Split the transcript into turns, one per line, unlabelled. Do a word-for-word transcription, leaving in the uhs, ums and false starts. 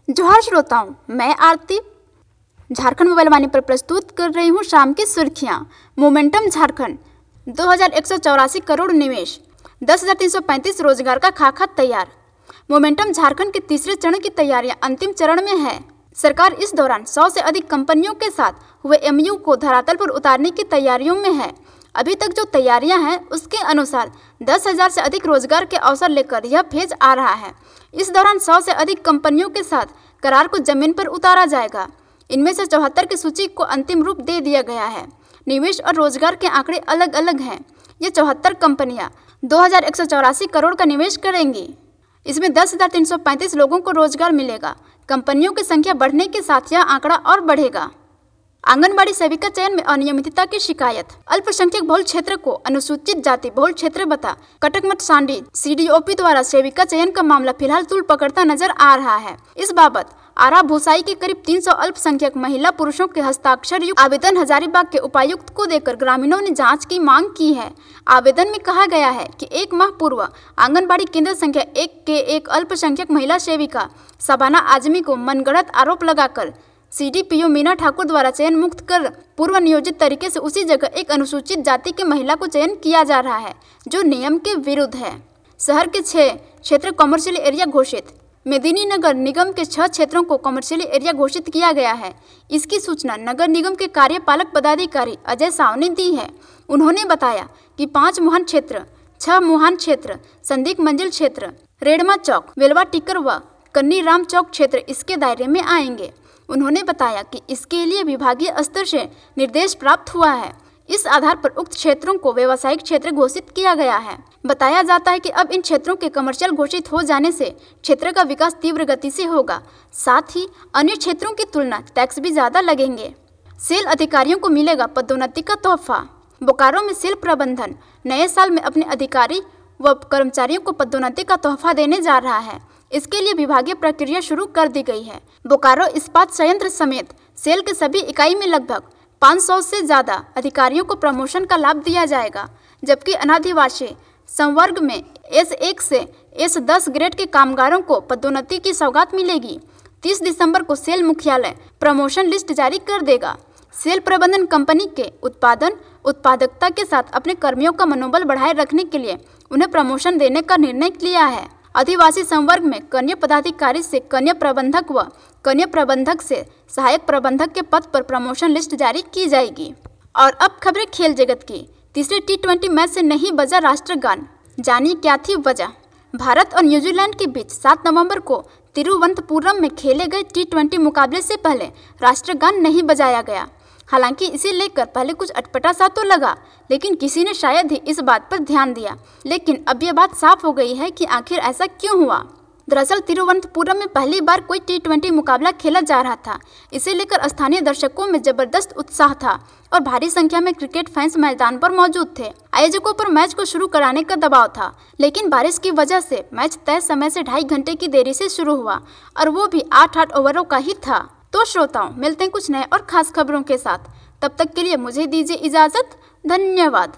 जोहार श्रोताओं, मैं आरती झारखंड मोबाइल वाणी पर प्रस्तुत कर रही हूँ शाम की सुर्खियाँ। मोमेंटम झारखंड, दो हज़ार एक सौ चौरासी करोड़ निवेश, दस हज़ार तीन सौ पैंतीस रोजगार का खाका तैयार। मोमेंटम झारखंड के तीसरे चरण की तैयारियां अंतिम चरण में है। सरकार इस दौरान सौ से अधिक कंपनियों के साथ हुए एमयू को धरातल पर उतारने की तैयारियों में है। अभी तक जो तैयारियां हैं उसके अनुसार दस हजार से अधिक रोजगार के अवसर लेकर यह फेज आ रहा है। इस दौरान सौ से अधिक कंपनियों के साथ करार को जमीन पर उतारा जाएगा। इनमें से चौहत्तर की सूची को अंतिम रूप दे दिया गया है। निवेश और रोजगार के आंकड़े अलग अलग हैं। ये चौहत्तर कंपनियां दो हजार एक सौ चौरासी करोड़ का निवेश करेंगी। इसमें दस हजार तीन सौ पैंतीस लोगों को रोजगार मिलेगा। कंपनियों की संख्या बढ़ने के साथ यह आंकड़ा और बढ़ेगा। आंगनबाड़ी सेविका चयन में अनियमितता की शिकायत। अल्पसंख्यक बहुल क्षेत्र को अनुसूचित जाति बहुल क्षेत्र बता कटकमठ सांडी सीडीओपी द्वारा सेविका चयन का मामला फिलहाल तूल पकड़ता नजर आ रहा है। इस बाबत आरा भूसाई के करीब तीन सौ अल्पसंख्यक महिला पुरुषों के हस्ताक्षर युक्त आवेदन हजारीबाग के उपायुक्त को देकर ग्रामीणों ने जांच की मांग की है। आवेदन में कहा गया है कि एक माह पूर्व आंगनबाड़ी केंद्र संख्या एक के एक अल्पसंख्यक महिला सेविका शबाना आजमी को मनगढ़ंत आरोप लगाकर सीडीपीओ मीना ठाकुर द्वारा चयन मुक्त कर पूर्व नियोजित तरीके से उसी जगह एक अनुसूचित जाति के महिला को चयन किया जा रहा है, जो नियम के विरुद्ध है। शहर के छह क्षेत्र कॉमर्शियल एरिया घोषित। मेदिनी नगर निगम के छह क्षेत्रों को कॉमर्शियल एरिया घोषित किया गया है। इसकी सूचना नगर निगम के कार्यपालक पदाधिकारी अजय साव ने दी है। उन्होंने बताया कि पांच मुहान क्षेत्र, छह मुहान क्षेत्र, संदीप मंजिल क्षेत्र, रेडमा चौक, वेलवा टिकर व कन्नी राम चौक क्षेत्र इसके दायरे में आएंगे। उन्होंने बताया कि इसके लिए विभागीय स्तर से निर्देश प्राप्त हुआ है। इस आधार पर उक्त क्षेत्रों को व्यावसायिक क्षेत्र घोषित किया गया है। बताया जाता है कि अब इन क्षेत्रों के कमर्शियल घोषित हो जाने से क्षेत्र का विकास तीव्र गति से होगा। साथ ही अन्य क्षेत्रों की तुलना टैक्स भी ज्यादा लगेंगे। सेल अधिकारियों को मिलेगा पदोन्नति का तोहफा। बोकारो में सेल प्रबंधन नए साल में अपने अधिकारी व कर्मचारियों को पदोन्नति का तोहफा देने जा रहा है। इसके लिए विभागीय प्रक्रिया शुरू कर दी गई है। बोकारो इस्पात संयंत्र समेत सेल के सभी इकाई में लगभग पाँच सौ से ज्यादा अधिकारियों को प्रमोशन का लाभ दिया जाएगा, जबकि अनादिवासी संवर्ग में एस एक से एस दस ग्रेड के कामगारों को पदोन्नति की सौगात मिलेगी। तीस दिसंबर को सेल मुख्यालय प्रमोशन लिस्ट जारी कर देगा। सेल प्रबंधन कंपनी के उत्पादन उत्पादकता के साथ अपने कर्मियों का मनोबल बढ़ाए रखने के लिए उन्हें प्रमोशन देने का निर्णय लिया है। आदिवासी संवर्ग में कन्या पदाधिकारी से कन्या प्रबंधक व कन्या प्रबंधक से सहायक प्रबंधक के पद पर प्रमोशन लिस्ट जारी की जाएगी। और अब खबरें खेल जगत की। तीसरे टी ट्वेंटी मैच से नहीं बजा राष्ट्रगान, जानिए क्या थी वजह। भारत और न्यूजीलैंड के बीच सात नवंबर को तिरुवनंतपुरम में खेले गए टी ट्वेंटी मुकाबले से पहले राष्ट्रगान नहीं बजाया गया। हालांकि इसे लेकर पहले कुछ अटपटा सा तो लगा, लेकिन किसी ने शायद ही इस बात पर ध्यान दिया। लेकिन अब यह बात साफ हो गई है कि आखिर ऐसा क्यों हुआ। दरअसल तिरुवनंतपुरम में पहली बार कोई टी ट्वेंटी मुकाबला खेला जा रहा था। इसे लेकर स्थानीय दर्शकों में जबरदस्त उत्साह था और भारी संख्या में क्रिकेट फैंस मैदान पर मौजूद थे। आयोजकों पर मैच को शुरू कराने का दबाव था, लेकिन बारिश की वजह से मैच तय समय से ढाई घंटे की देरी से शुरू हुआ और वो भी आठ आठ ओवरों का ही था। तो श्रोताओं, मिलते हैं कुछ नए और खास खबरों के साथ। तब तक के लिए मुझे दीजिए इजाजत। धन्यवाद।